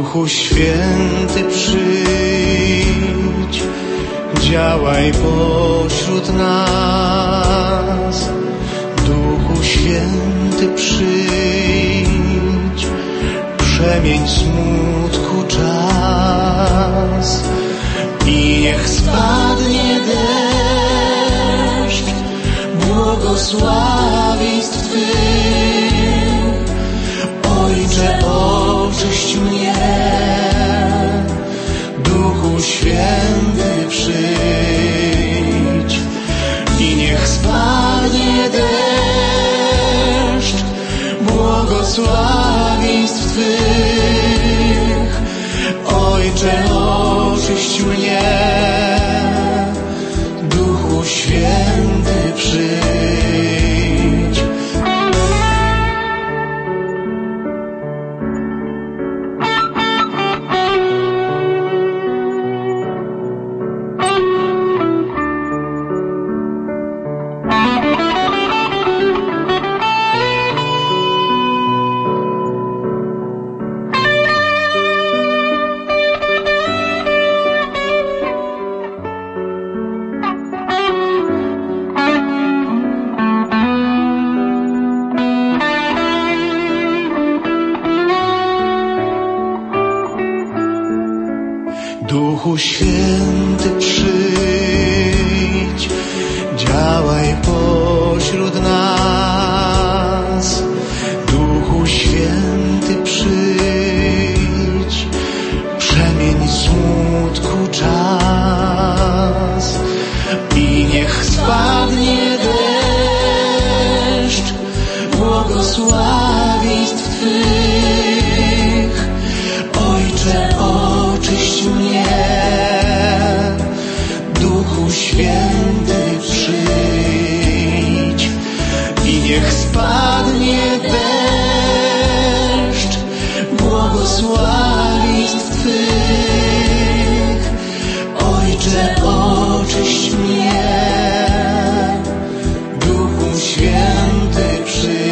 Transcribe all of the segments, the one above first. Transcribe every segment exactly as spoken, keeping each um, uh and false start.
Duchu Święty, przyjdź, działaj pośród nas. Duchu Święty, przyjdź, przemień smutku czas. I niech spadnie deszcz błogosławieństw Twych. Ojcze, oczyść mnie, Duchu Święty, przyjdź. I niech spadnie deszcz błogosławieństw Twych. Ojcze, oczyść mnie, Duchu Święty, przyjdź. Duchu Święty, przyjdź, działaj pośród nas. Duchu Święty, przyjdź, przemień smutku czas. I niech spadnie deszcz błogosławieństw Twych. Ojcze, oczyść mnie, Duchu Święty, przyjdź. I niech spadnie deszcz błogosławieństw Twych. Ojcze, oczyść mnie, Duchu Święty, przyjdź.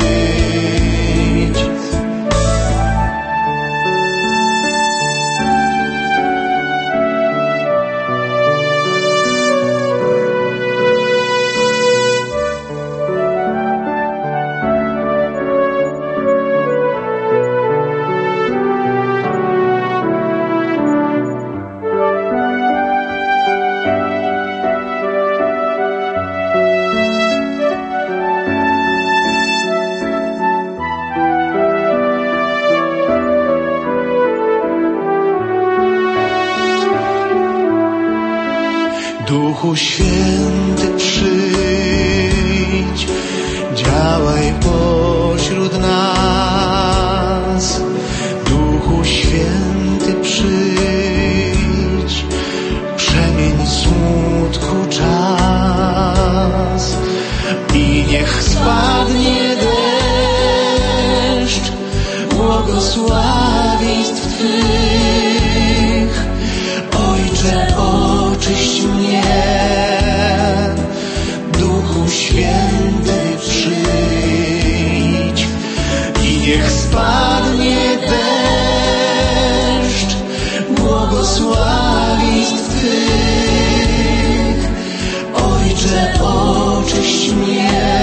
Duchu Święty, przyjdź, działaj pośród nas. Duchu Święty, przyjdź, przemień smutku czas. I niech spadnie deszcz błogosławieństw Twych. Ojcze, oczyść mnie, Duchu Święty, przyjdź. I niech spadnie deszcz błogosławieństw Twych. Ojcze, oczyść mnie,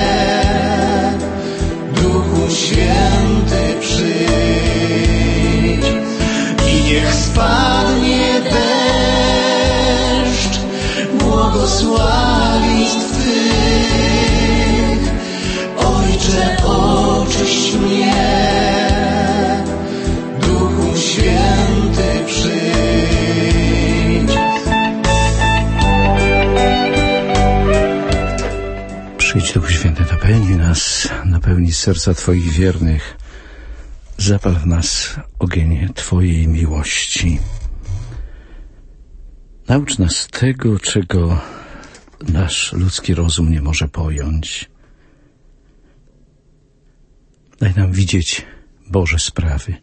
Duchu Święty, przyjdź. I niech spadnie deszcz błogosławieństw Twych. Ojcze, oczyść mnie, Duchu Święty, przyjdź. Przyjdź, Duchu Święty, napełnij nas, napełnij serca Twoich wiernych. Zapal w nas ogień Twojej miłości. Naucz nas tego, czego nasz ludzki rozum nie może pojąć. Daj nam widzieć Boże sprawy.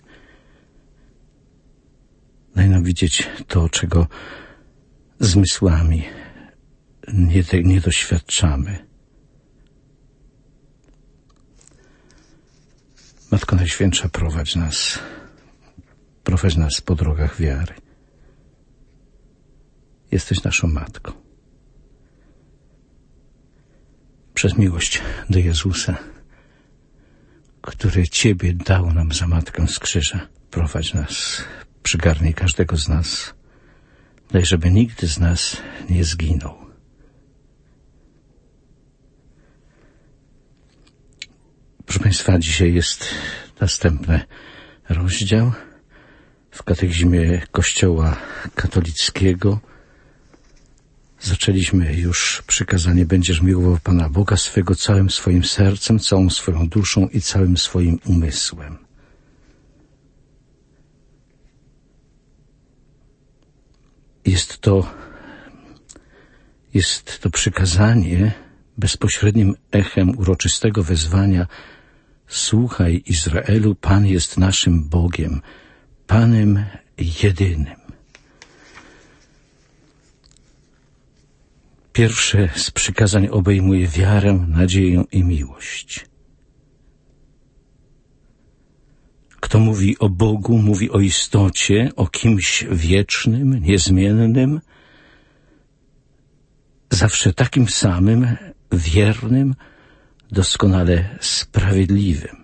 Daj nam widzieć to, czego zmysłami nie, te, nie doświadczamy. Matko Najświętsza, prowadź nas prowadź nas po drogach wiary. Jesteś naszą matką. Przez miłość do Jezusa, który Ciebie dał nam za matkę z krzyża, prowadź nas, przygarnij każdego z nas. Daj, żeby nikt z nas nie zginął. Proszę Państwa, dzisiaj jest następny rozdział w katechizmie Kościoła katolickiego. Zaczęliśmy już przykazanie: będziesz miłował Pana Boga swego całym swoim sercem, całą swoją duszą i całym swoim umysłem. Jest to, jest to przykazanie bezpośrednim echem uroczystego wezwania: słuchaj, Izraelu, Pan jest naszym Bogiem, Panem jedynym. Pierwsze z przykazań obejmuje wiarę, nadzieję i miłość. Kto mówi o Bogu, mówi o istocie, o kimś wiecznym, niezmiennym, zawsze takim samym, wiernym, doskonale sprawiedliwym.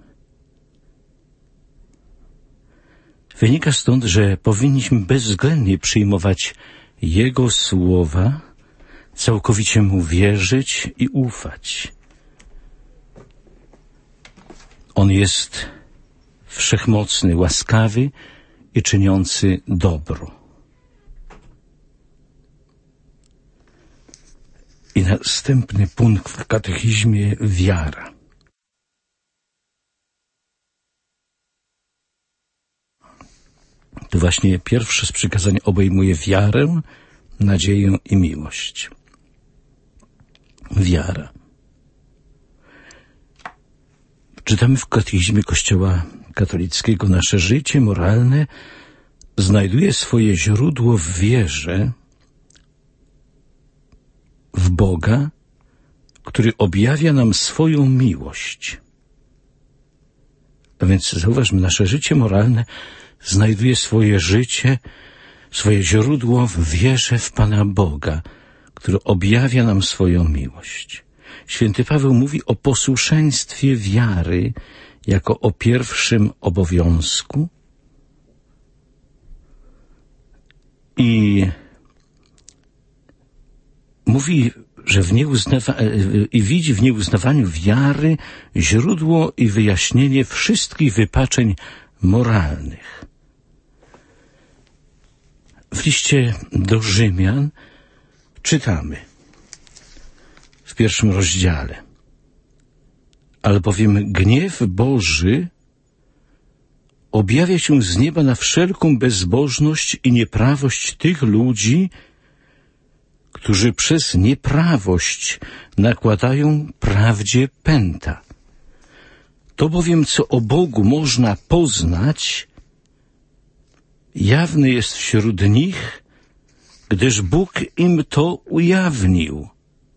Wynika stąd, że powinniśmy bezwzględnie przyjmować Jego słowa, całkowicie Mu wierzyć i ufać. On jest wszechmocny, łaskawy i czyniący dobro. I następny punkt w katechizmie: wiara. Tu właśnie pierwsze z przykazań obejmuje wiarę, nadzieję i miłość. Wiara. Czytamy w katechizmie Kościoła katolickiego: nasze życie moralne znajduje swoje źródło w wierze w Boga, który objawia nam swoją miłość. A więc zauważmy, nasze życie moralne znajduje swoje życie, swoje źródło w wierze w Pana Boga, który objawia nam swoją miłość. Święty Paweł mówi o posłuszeństwie wiary jako o pierwszym obowiązku i mówi, że w nieuznawa- i widzi w nieuznawaniu wiary źródło i wyjaśnienie wszystkich wypaczeń moralnych. W liście do Rzymian czytamy w pierwszym rozdziale: albowiem gniew Boży objawia się z nieba na wszelką bezbożność i nieprawość tych ludzi, którzy przez nieprawość nakładają prawdzie pęta. To bowiem, co o Bogu można poznać, jawne jest wśród nich, gdyż Bóg im to ujawnił.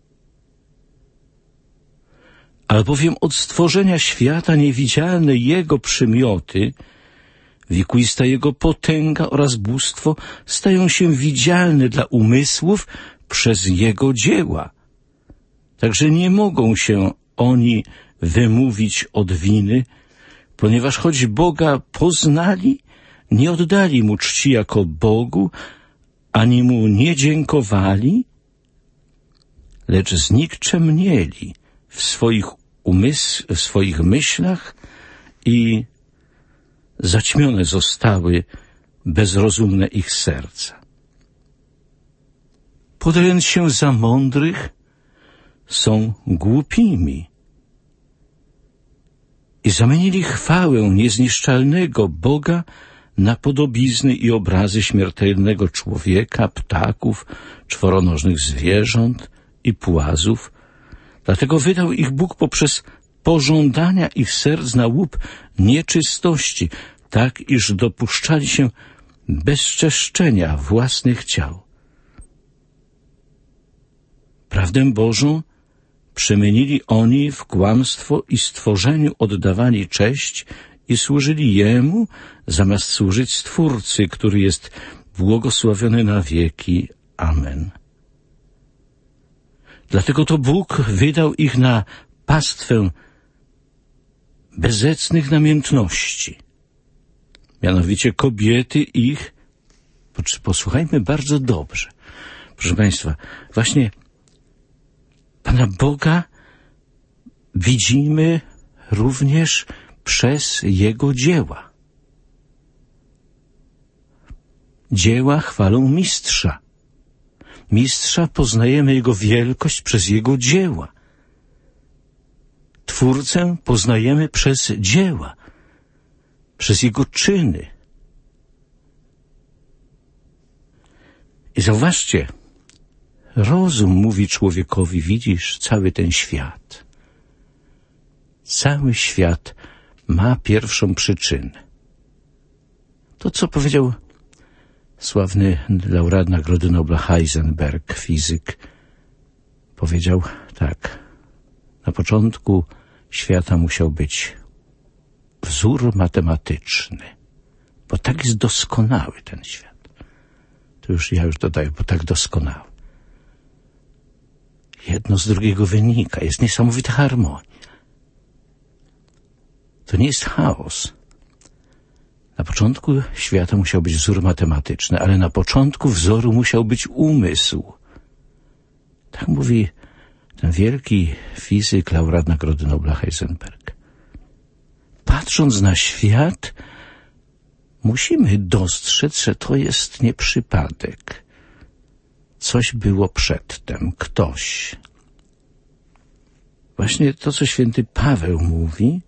Albowiem od stworzenia świata niewidzialne Jego przymioty, wiekuista Jego potęga oraz bóstwo stają się widzialne dla umysłów przez Jego dzieła. Także nie mogą się oni wymówić od winy, ponieważ choć Boga poznali, nie oddali Mu czci jako Bogu, ani Mu nie dziękowali, lecz znikczemnieli w swoich umysł, w swoich myślach i zaćmione zostały bezrozumne ich serca. Podając się za mądrych, są głupimi i zamienili chwałę niezniszczalnego Boga na podobizny i obrazy śmiertelnego człowieka, ptaków, czworonożnych zwierząt i płazów. Dlatego wydał ich Bóg poprzez pożądania ich serc na łup nieczystości, tak iż dopuszczali się bezczeszczenia własnych ciał. Prawdę Bożą przemienili oni w kłamstwo i stworzeniu oddawali cześć i służyli Jemu, zamiast służyć Stwórcy, który jest błogosławiony na wieki. Amen. Dlatego to Bóg wydał ich na pastwę bezecnych namiętności. Mianowicie kobiety ich, posłuchajmy bardzo dobrze, proszę Państwa, właśnie Pana Boga widzimy również przez Jego dzieła. Dzieła chwalą Mistrza. Mistrza poznajemy Jego wielkość przez Jego dzieła. Twórcę poznajemy przez dzieła, przez Jego czyny. I zauważcie, rozum mówi człowiekowi, widzisz, cały ten świat. Cały świat ma pierwszą przyczynę. To, co powiedział sławny laureat Nagrody Nobla Heisenberg, fizyk, powiedział tak. Na początku świata musiał być wzór matematyczny, bo tak jest doskonały ten świat. To już ja już dodaję, bo tak doskonały. Jedno z drugiego wynika, jest niesamowita harmonia. To nie jest chaos. Na początku świata musiał być wzór matematyczny, ale na początku wzoru musiał być umysł. Tak mówi ten wielki fizyk, laureat Nagrody Nobla Heisenberg. Patrząc na świat, musimy dostrzec, że to jest nie przypadek. Coś było przedtem, ktoś. Właśnie to, co święty Paweł mówi,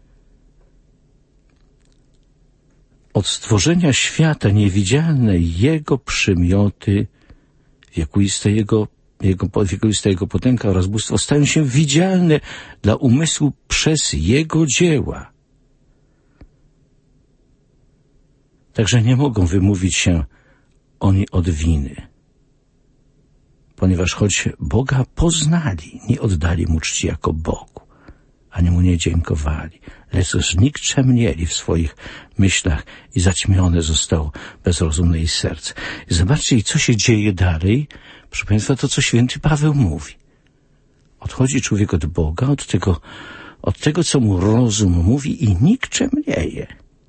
od stworzenia świata niewidzialne Jego przymioty, wiekuiste Jego, jego, wiekuista Jego potęga oraz bóstwo stają się widzialne dla umysłu przez Jego dzieła. Także nie mogą wymówić się oni od winy, ponieważ choć Boga poznali, nie oddali Mu czci jako Bogu, ani Mu nie dziękowali, lecz znikczemnieli w swoich myślach i zaćmione zostało bezrozumne ich serce. I zobaczcie, i co się dzieje dalej. Proszę Państwa, to, co święty Paweł mówi. Odchodzi człowiek od Boga, od tego, od tego, co mu rozum mówi i nikczemnieje.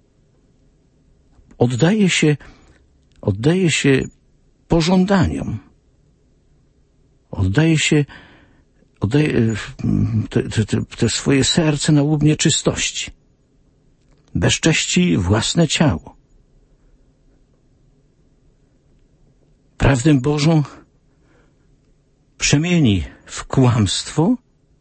Oddaje się, oddaje się pożądaniom. Oddaje się, oddaje te, te, te swoje serce na łub nieczystości. Bezcześci własne ciało. Prawdę Bożą przemieni w kłamstwo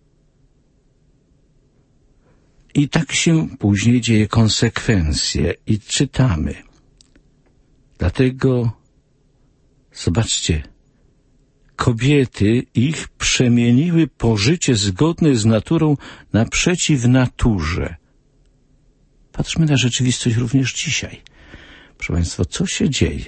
i tak się później dzieje konsekwencje. I czytamy. Dlatego, zobaczcie, kobiety ich przemieniły pożycie zgodne z naturą naprzeciw naturze. Patrzmy na rzeczywistość również dzisiaj. Proszę Państwa, co się dzieje?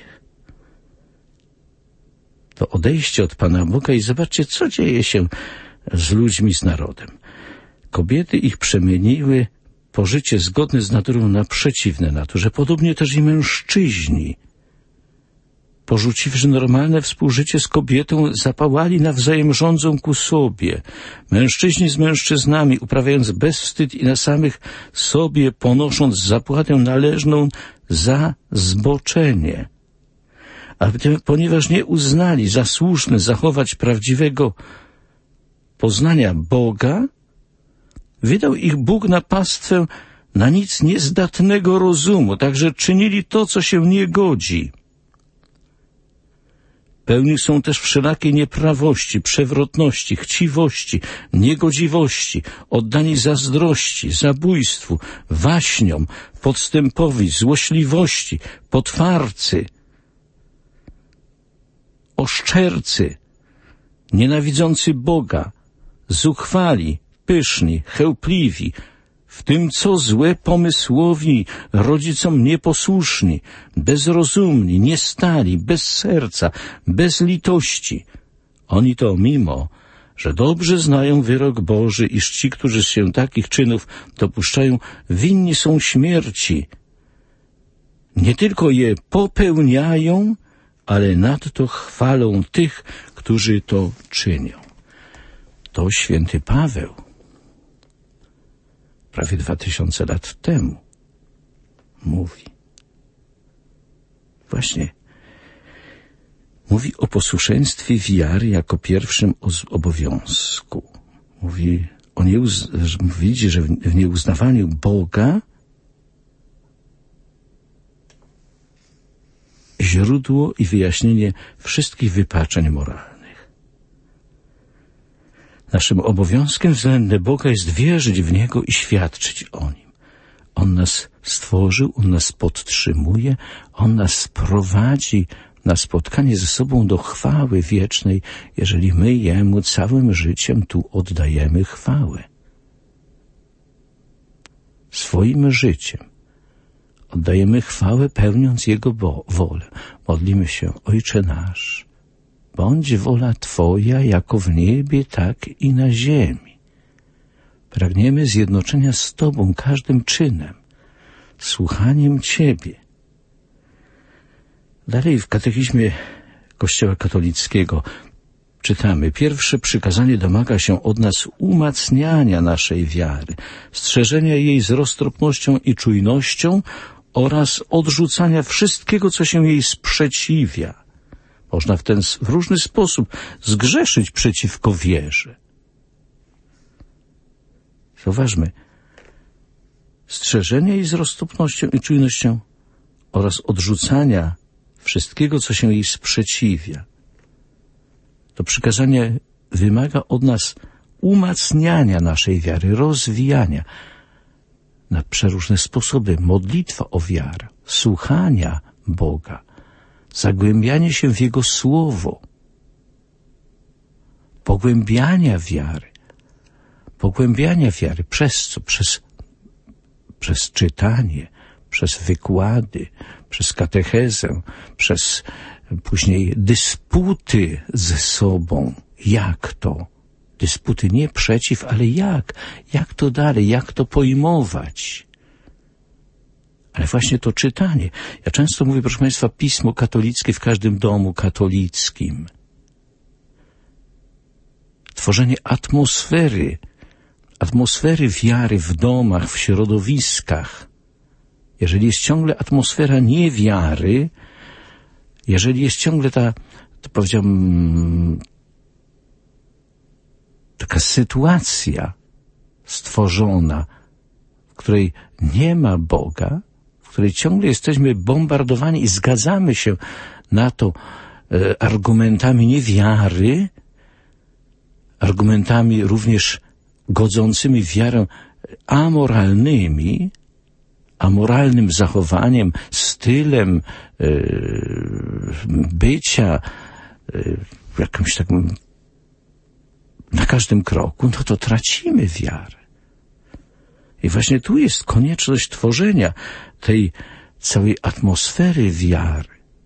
To odejście od Pana Boga i zobaczcie, co dzieje się z ludźmi, z narodem. Kobiety ich przemieniły pożycie zgodne z naturą na przeciwne naturze. Podobnie też i mężczyźni, porzuciwszy normalne współżycie z kobietą, zapałali nawzajem rządzą ku sobie. Mężczyźni z mężczyznami, uprawiając bezwstyd i na samych sobie ponosząc zapłatę należną za zboczenie. A ponieważ nie uznali za słuszne zachować prawdziwego poznania Boga, wydał ich Bóg na pastwę na nic niezdatnego rozumu, także czynili to, co się nie godzi. Pełni są też wszelakiej nieprawości, przewrotności, chciwości, niegodziwości, oddani zazdrości, zabójstwu, waśniom, podstępowi, złośliwości, potwarcy, oszczercy, nienawidzący Boga, zuchwali, pyszni, chełpliwi, w tym co złe pomysłowi, rodzicom nieposłuszni, bezrozumni, niestali, bez serca, bez litości. Oni to mimo, że dobrze znają wyrok Boży, iż ci, którzy się takich czynów dopuszczają, winni są śmierci. Nie tylko je popełniają, ale nadto chwalą tych, którzy to czynią. To święty Paweł prawie dwa tysiące lat temu mówi. Właśnie mówi o posłuszeństwie wiary jako pierwszym obowiązku. Mówi o nieuz... widzi, że w nieuznawaniu Boga źródło i wyjaśnienie wszystkich wypaczeń moralnych. Naszym obowiązkiem względem Boga jest wierzyć w Niego i świadczyć o Nim. On nas stworzył, On nas podtrzymuje, On nas prowadzi na spotkanie ze sobą do chwały wiecznej, jeżeli my Jemu całym życiem tu oddajemy chwałę. Swoim życiem oddajemy chwałę, pełniąc Jego wolę. Modlimy się: Ojcze nasz, bądź wola Twoja jako w niebie, tak i na ziemi. Pragniemy zjednoczenia z Tobą każdym czynem, słuchaniem Ciebie. Dalej w katechizmie Kościoła katolickiego czytamy: pierwsze przykazanie domaga się od nas umacniania naszej wiary, strzeżenia jej z roztropnością i czujnością oraz odrzucania wszystkiego, co się jej sprzeciwia. Można w ten w różny sposób zgrzeszyć przeciwko wierze. Zauważmy, strzeżenia jej z roztropnością i czujnością oraz odrzucania wszystkiego, co się jej sprzeciwia. To przykazanie wymaga od nas umacniania naszej wiary, rozwijania na przeróżne sposoby. Modlitwa o wiarę, słuchania Boga, zagłębianie się w Jego Słowo, pogłębiania wiary, pogłębiania wiary. Przez co? Przez, przez czytanie, przez wykłady, przez katechezę, przez później dysputy ze sobą. Jak to? Dysputy nie przeciw, ale jak? Jak to dalej? Jak to pojmować? Ale właśnie to czytanie. Ja często mówię, proszę Państwa, pismo katolickie w każdym domu katolickim. Tworzenie atmosfery, atmosfery wiary w domach, w środowiskach. Jeżeli jest ciągle atmosfera niewiary, jeżeli jest ciągle ta, to powiedziałbym, taka sytuacja stworzona, w której nie ma Boga, w której ciągle jesteśmy bombardowani i zgadzamy się na to e, argumentami niewiary, argumentami również godzącymi w wiarę amoralnymi, amoralnym zachowaniem, stylem yy, bycia, yy, jakimś takim na każdym kroku, no to tracimy wiarę. I właśnie tu jest konieczność tworzenia tej całej atmosfery wiary.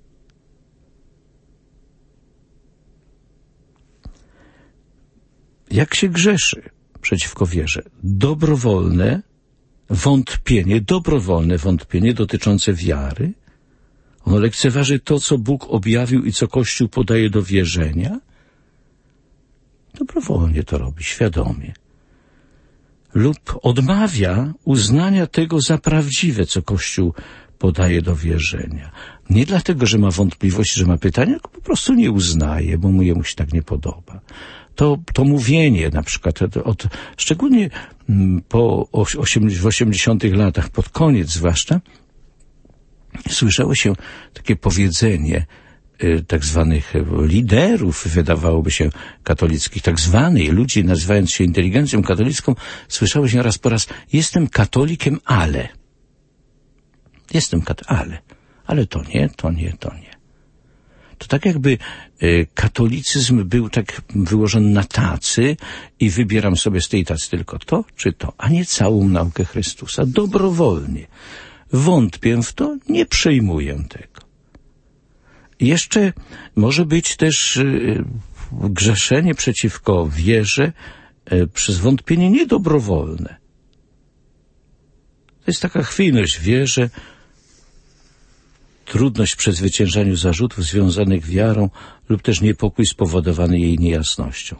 Jak się grzeszy przeciwko wierze? Dobrowolne wątpienie, dobrowolne wątpienie dotyczące wiary. Ono lekceważy to, co Bóg objawił i co Kościół podaje do wierzenia. Dobrowolnie to robi, świadomie. Lub odmawia uznania tego za prawdziwe, co Kościół podaje do wierzenia. Nie dlatego, że ma wątpliwości, że ma pytania, tylko po prostu nie uznaje, bo mu jemu się tak nie podoba. To, to mówienie na przykład, od, szczególnie po w osiemdziesiątych latach, pod koniec zwłaszcza, słyszało się takie powiedzenie y, tak zwanych liderów, wydawałoby się, katolickich, tak zwanych ludzi nazywając się inteligencją katolicką, słyszało się raz po raz: jestem katolikiem, ale. Jestem katolikiem, ale. Ale to nie, to nie, to nie. To tak jakby y, katolicyzm był tak wyłożony na tacy i wybieram sobie z tej tacy tylko to czy to, a nie całą naukę Chrystusa. Dobrowolnie. Wątpię w to, nie przyjmuję tego. Jeszcze może być też y, grzeszenie przeciwko wierze e, przez wątpienie niedobrowolne. To jest taka chwiejność w wierze, trudność w przezwyciężaniu zarzutów związanych wiarą lub też niepokój spowodowany jej niejasnością.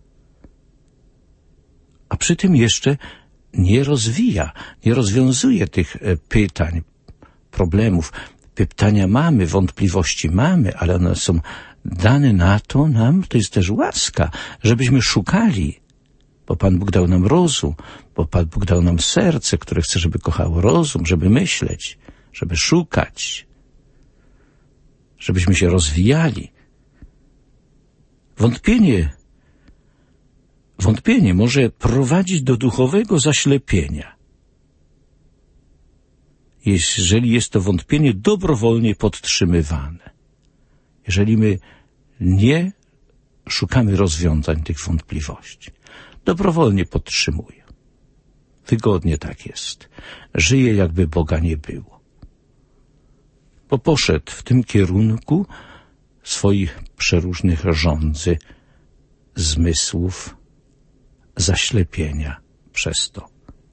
A przy tym jeszcze nie rozwija, nie rozwiązuje tych pytań, problemów. Pytania mamy, wątpliwości mamy, ale one są dane na to nam, to jest też łaska, żebyśmy szukali, bo Pan Bóg dał nam rozum, bo Pan Bóg dał nam serce, które chce, żeby kochało rozum, żeby myśleć, żeby szukać, żebyśmy się rozwijali. Wątpienie, wątpienie może prowadzić do duchowego zaślepienia, jeżeli jest to wątpienie dobrowolnie podtrzymywane. Jeżeli my nie szukamy rozwiązań tych wątpliwości. Dobrowolnie podtrzymuję. Wygodnie tak jest. Żyję, jakby Boga nie było. Bo poszedł w tym kierunku swoich przeróżnych rządzy, zmysłów, zaślepienia przez to.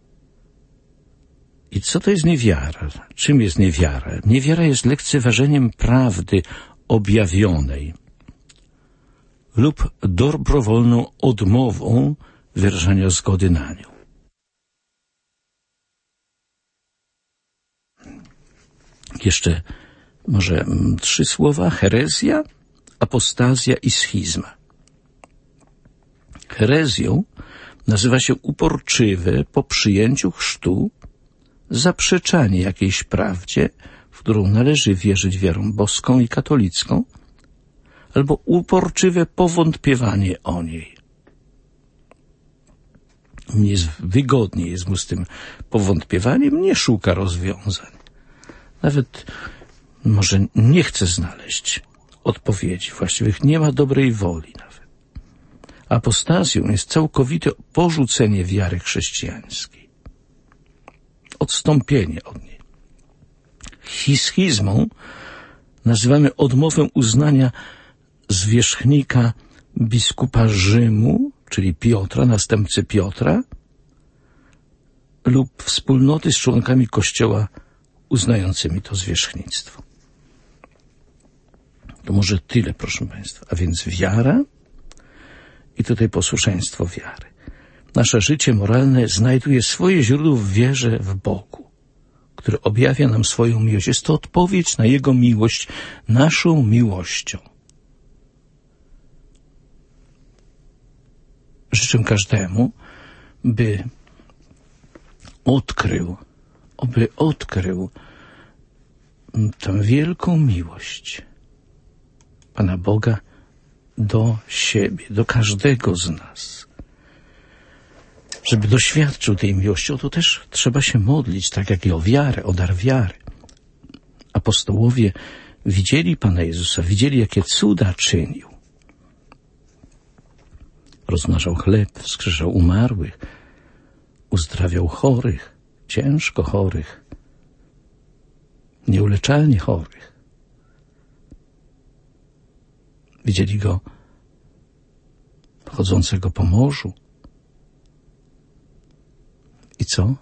I co to jest niewiara? Czym jest niewiara? Niewiara jest lekceważeniem prawdy objawionej lub dobrowolną odmową wyrażania zgody na nią. Jeszcze może trzy słowa. Herezja, apostazja i schizma. Herezją nazywa się uporczywe po przyjęciu chrztu zaprzeczanie jakiejś prawdzie, w którą należy wierzyć wiarą boską i katolicką, albo uporczywe powątpiewanie o niej. Jest wygodnie jest mu z tym powątpiewaniem, nie szuka rozwiązań. Nawet może nie chce znaleźć odpowiedzi właściwych, nie ma dobrej woli nawet. Apostazją jest całkowite porzucenie wiary chrześcijańskiej. Odstąpienie od niej. Schizmą nazywamy odmowę uznania zwierzchnika biskupa Rzymu, czyli Piotra, następcy Piotra, lub wspólnoty z członkami Kościoła uznającymi to zwierzchnictwo. To może tyle, proszę Państwa. A więc wiara i tutaj posłuszeństwo wiary. Nasze życie moralne znajduje swoje źródło w wierze w Bogu, który objawia nam swoją miłość. Jest to odpowiedź na Jego miłość, naszą miłością. Życzę każdemu, by odkrył, by odkrył tę wielką miłość Pana Boga do siebie, do każdego z nas. Żeby doświadczył tej miłości, o to też trzeba się modlić, tak jak i o wiarę, o dar wiary. Apostołowie widzieli Pana Jezusa, widzieli, jakie cuda czynił. Rozmnażał chleb, wskrzeszał umarłych, uzdrawiał chorych, ciężko chorych, nieuleczalnie chorych. Widzieli Go chodzącego po morzu. I co?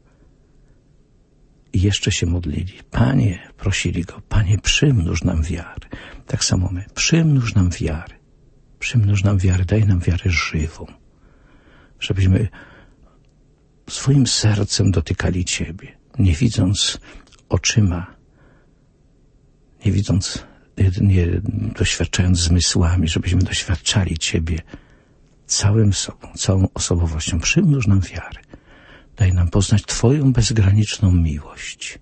I jeszcze się modlili. Panie, prosili Go, Panie, przymnóż nam wiary. Tak samo my, przymnóż nam wiary. Przymnóż nam wiary, daj nam wiarę żywą. Żebyśmy swoim sercem dotykali Ciebie, nie widząc oczyma, nie widząc, nie doświadczając zmysłami, żebyśmy doświadczali Ciebie całym sobą, całą osobowością. Przymnóż nam wiary. Daj nam poznać Twoją bezgraniczną miłość.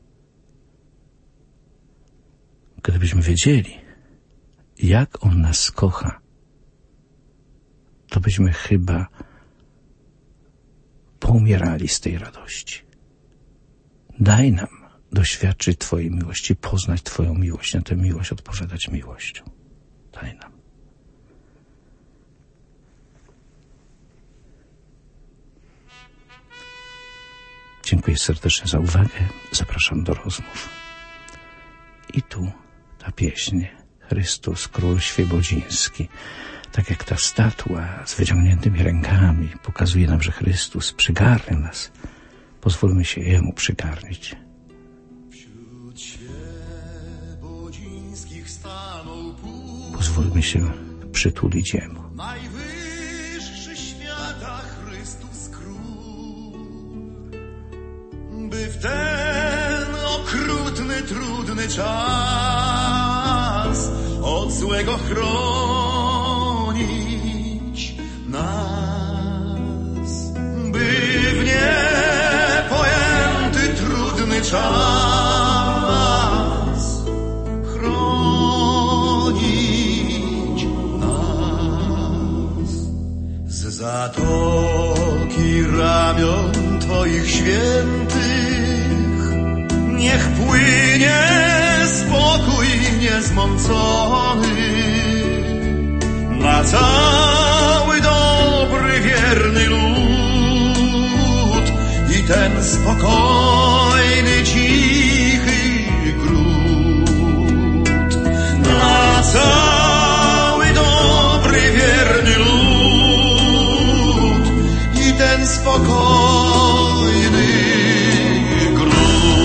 Gdybyśmy wiedzieli, jak On nas kocha, to byśmy chyba poumierali z tej radości. Daj nam doświadczyć Twojej miłości, poznać Twoją miłość, na tę miłość odpowiadać miłością. Daj nam. Dziękuję serdecznie za uwagę. Zapraszam do rozmów. I tu ta pieśń Chrystus, Król Świebodziński. tak jak ta statua z wyciągniętymi rękami pokazuje nam, że Chrystus przygarnia nas. Pozwólmy się Jemu przygarnić. Pozwólmy się przytulić Jemu. Najwyższy świata Chrystus Król, by w ten okrutny, trudny czas od złego chronić nas, by w niepojęty, trudny czas chronić nas. Z zatoki ramion Twoich świętych niech płynie spokój niezmącony na cały dobry, wierny lud i ten spokojny, cichy gród. Na cały dobry, wierny lud i ten spokojny gród.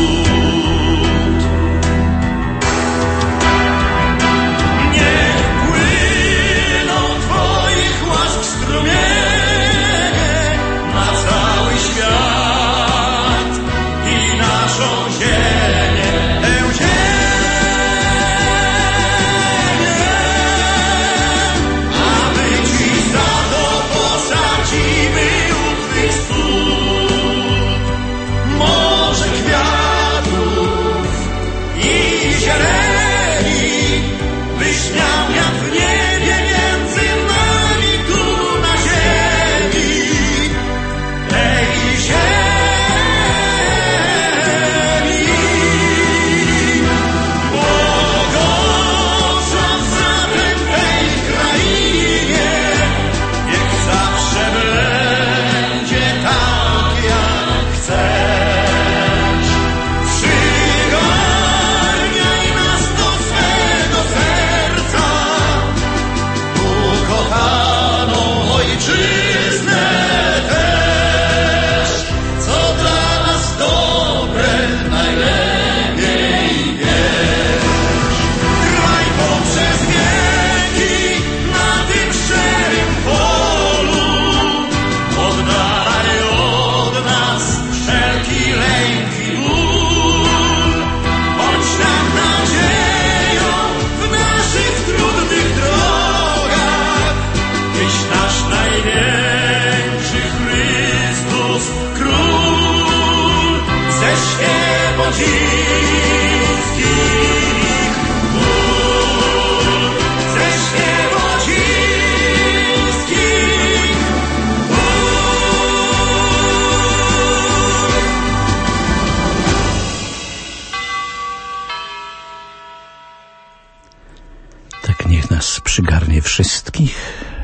Przygarnie wszystkich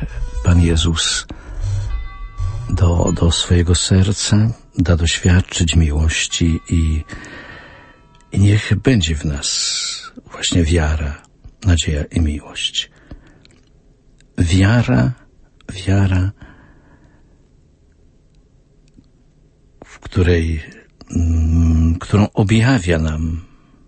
Pan Jezus do, do swojego serca, da doświadczyć miłości i, i niech będzie w nas właśnie wiara, nadzieja i miłość. Wiara, wiara, w której, m, którą objawia nam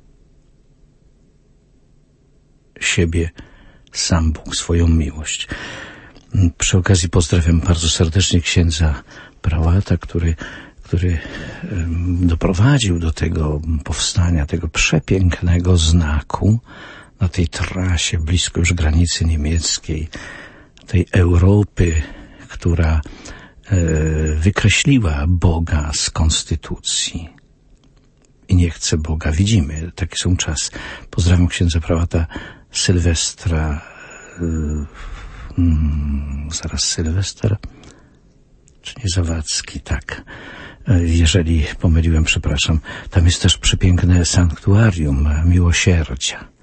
siebie sam Bóg, swoją miłość. Przy okazji pozdrawiam bardzo serdecznie księdza prałata, który, który doprowadził do tego powstania, tego przepięknego znaku na tej trasie blisko już granicy niemieckiej, tej Europy, która wykreśliła Boga z konstytucji i nie chce Boga. Widzimy, taki są czas. Pozdrawiam księdza prałata Sylwestra, hmm, zaraz Sylwester, czy nie Zawadzki, tak. Jeżeli pomyliłem, przepraszam. Tam jest też przepiękne sanktuarium miłosierdzia.